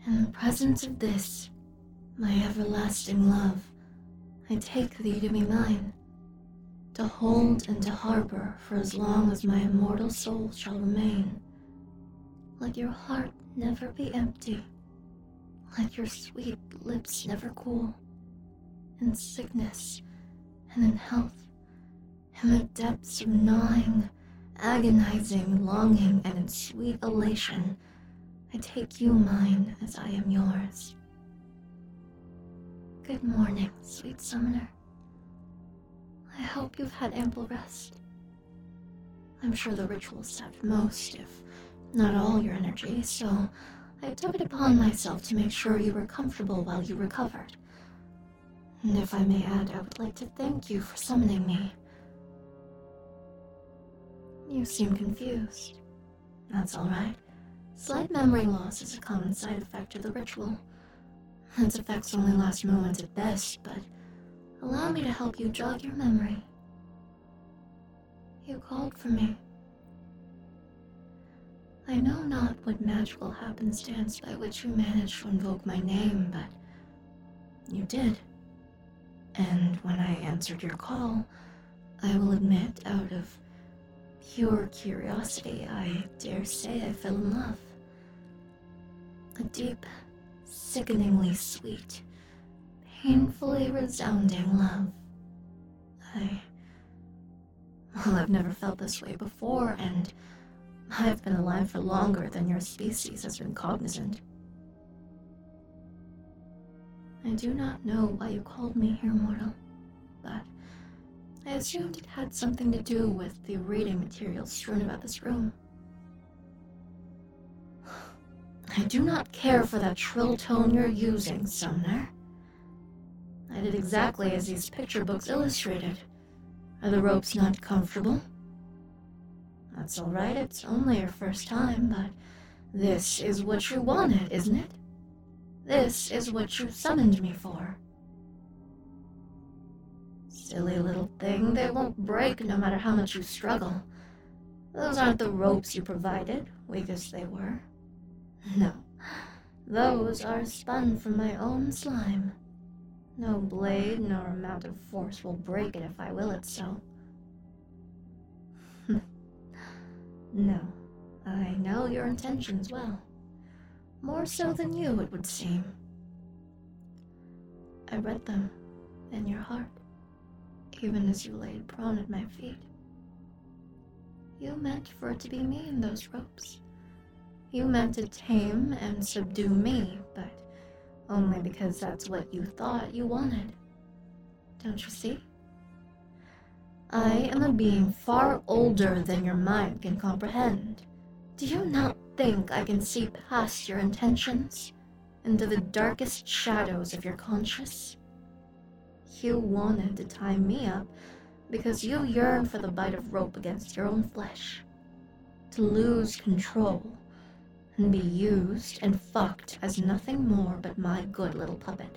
In the presence of this, my everlasting love, I take thee to be mine, to hold and to harbor for as long as my immortal soul shall remain. Let your heart never be empty. Let your sweet lips never cool. In sickness and in health, in the depths of gnawing, agonizing longing, and in sweet elation, I take you mine as I am yours. Good morning, sweet summoner. I hope you've had ample rest. I'm sure the ritual sapped most, if not all, your energy, so I took it upon myself to make sure you were comfortable while you recovered. And if I may add, I would like to thank you for summoning me. You seem confused. That's all right. Slight memory loss is a common side effect of the ritual. Its effects only last moments at best, but allow me to help you jog your memory. You called for me. I know not what magical happenstance by which you managed to invoke my name, but you did. And when I answered your call, I will admit, out of pure curiosity, I dare say I fell in love. A deep, sickeningly sweet, painfully resounding love. I've never felt this way before, and I've been alive for longer than your species has been cognizant. I do not know why you called me here, mortal, but I assumed it had something to do with the reading materials strewn about this room. I do not care for that shrill tone you're using, Sumner. I did exactly as these picture books illustrated. Are the ropes not comfortable? That's all right, it's only your first time, but this is what you wanted, isn't it? This is what you summoned me for. Silly little thing, they won't break no matter how much you struggle. Those aren't the ropes you provided, weak as they were. No, those are spun from my own slime. No blade nor amount of force will break it if I will it so. No, I know your intentions well. More so than you, it would seem. I read them in your heart, even as you laid prone at my feet. You meant for it to be me in those ropes. You meant to tame and subdue me, but only because that's what you thought you wanted. Don't you see? I am a being far older than your mind can comprehend. Do you not think I can see past your intentions, into the darkest shadows of your conscience? You wanted to tie me up because you yearn for the bite of rope against your own flesh, to lose control and be used and fucked as nothing more but my good little puppet.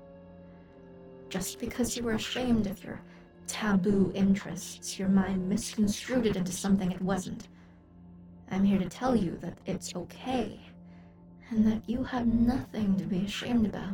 Just because you were ashamed of your taboo interests, your mind misconstrued it into something it wasn't. I'm here to tell you that it's okay, and that you have nothing to be ashamed about.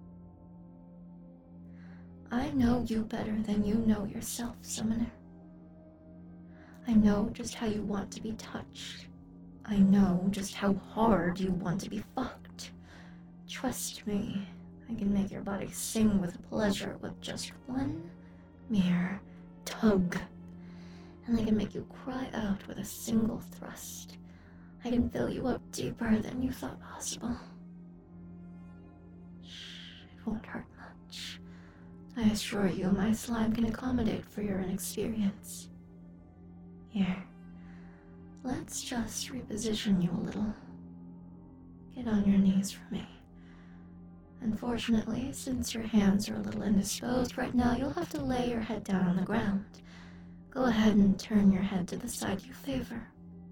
I know you better than you know yourself, Summoner. I know just how you want to be touched. I know just how hard you want to be fucked. Trust me, I can make your body sing with pleasure with just one mere tug. And I can make you cry out with a single thrust. I can fill you up deeper than you thought possible. Shh, it won't hurt much. I assure you my slime can accommodate for your inexperience. Here, let's just reposition you a little. Get on your knees for me. Unfortunately, since your hands are a little indisposed right now, you'll have to lay your head down on the ground. Go ahead and turn your head to the side you favor.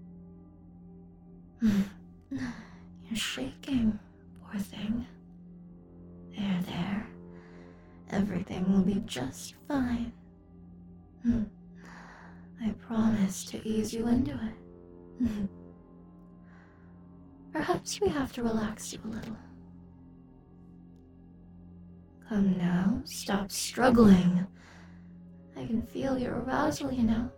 You're shaking, poor thing. There. Everything will be just fine. I promise to ease you into it. Perhaps we have to relax you a little. Come now, stop struggling. I can feel your arousal, you know.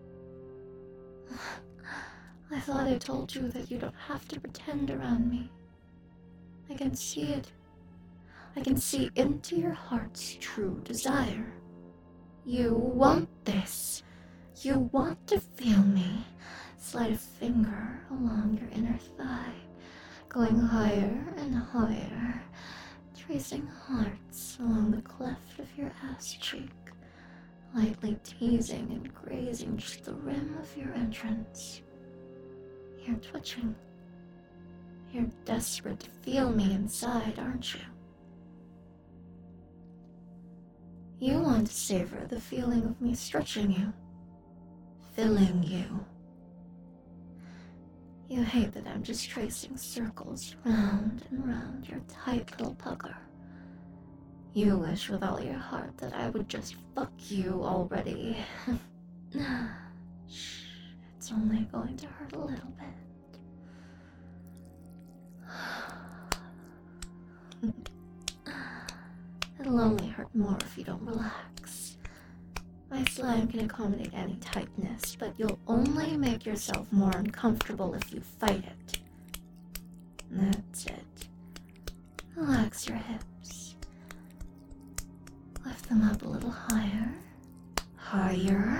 I thought I told you that you don't have to pretend around me. I can see it. I can see into your heart's true desire. You want this. You want to feel me. Slide a finger along your inner thigh, going higher and higher, tracing hearts along the cleft of your ass cheek, lightly teasing and grazing just the rim of your entrance. You're twitching. You're desperate to feel me inside, aren't you? You want to savor the feeling of me stretching you, filling you. You hate that I'm just tracing circles round and round your tight little pucker. You wish with all your heart that I would just fuck you already. Shh, it's only going to hurt a little bit. It'll only hurt more if you don't relax. My slime can accommodate any tightness, but you'll only make yourself more uncomfortable if you fight it. That's it. Relax your hips. Lift them up a little higher. Higher.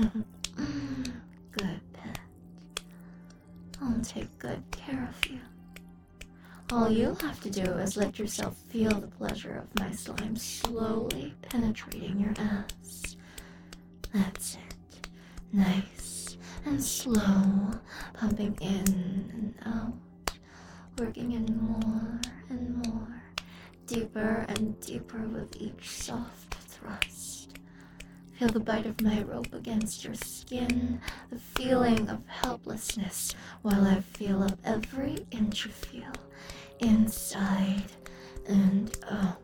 Good pet. I'll take good care of you. All you have to do is let yourself feel the pleasure of my slime slowly penetrating your ass. That's it. Nice and slow, pumping in and out, working in more and more, deeper and deeper with each soft thrust. Feel the bite of my rope against your skin, the feeling of helplessness, while I feel up every inch of you, inside and out.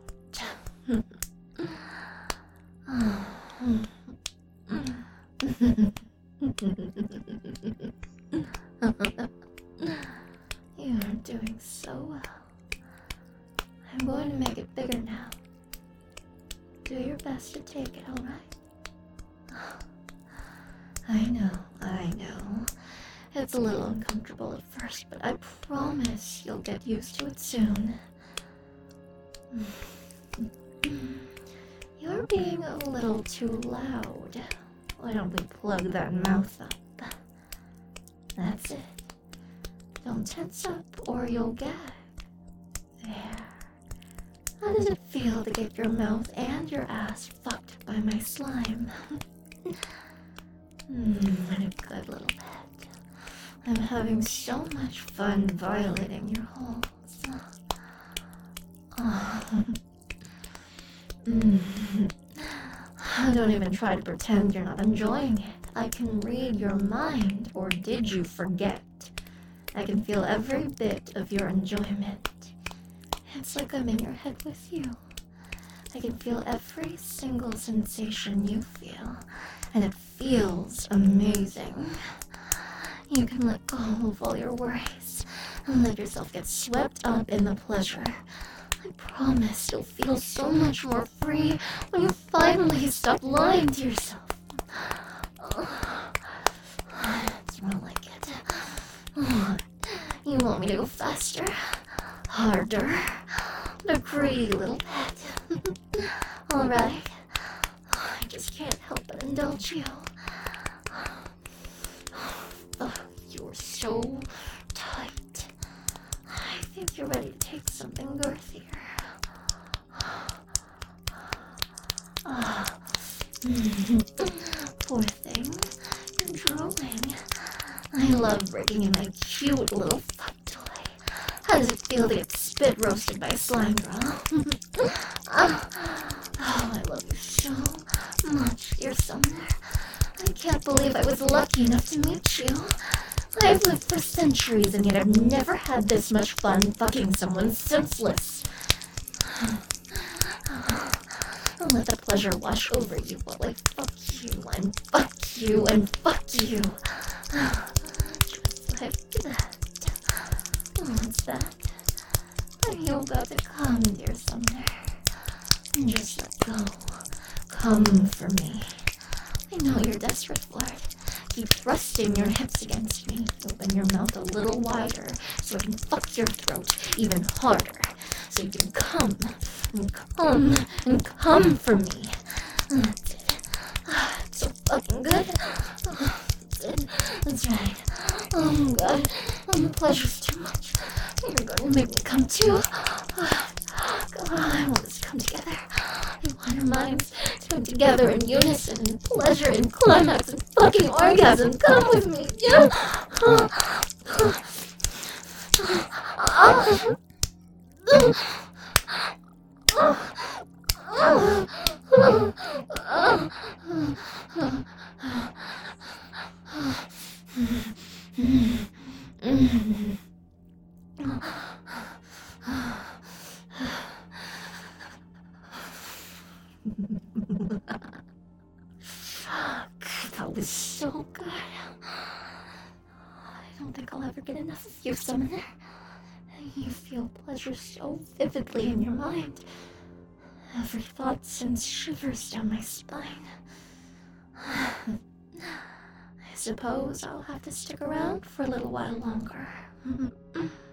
You are doing so well. I'm going to make it bigger now. Do your best to take it, alright? I know. It's a little uncomfortable at first, but I promise you'll get used to it soon. You're being a little too loud. Why don't we plug that mouth up? That's it. Don't tense up or you'll gag. There. How does it feel to get your mouth and your ass fucked by my slime? What a good little pet. I'm having so much fun violating your holes. Don't even try to pretend you're not enjoying it. I can read your mind, or did you forget? I can feel every bit of your enjoyment. It's like I'm in your head with you. I can feel every single sensation you feel, and it feels amazing. You can let go of all your worries and let yourself get swept up in the pleasure. I promise you'll feel so much more free when you finally stop lying to yourself. That's more like it. You want me to go faster? Harder? The greedy little pet. Alright. I just can't help but indulge you. You're so tight. I think you're ready to take something girthier. Poor thing. You're drooling. I love breaking in my cute little fuck toy. How does it feel to get spit roasted by a slime girl? I love you so much, dear Sumner. I can't believe I was lucky enough to meet you. I've lived for centuries and yet I've never had this much fun fucking someone senseless. I'll let the pleasure wash over you while I fuck you and fuck you and fuck you. Just like that. What's that? Are you about to come, dear Sumner? Come for me. I know you're desperate for it. Keep thrusting your hips against me. Open your mouth a little wider so I can fuck your throat even harder. So you can come and come and come for me. That's it. It's so fucking good. That's it. That's right. Oh god. The pleasure's too much. You're going to make me come too. God, I want us to come together. I want our minds to come together in unison, in pleasure, in climax, and fucking orgasm. Come with me. Yeah. That was so good. I don't think I'll ever get enough of you, Summoner. You feel pleasure so vividly in your mind. Every thought sends shivers down my spine. I suppose I'll have to stick around for a little while longer.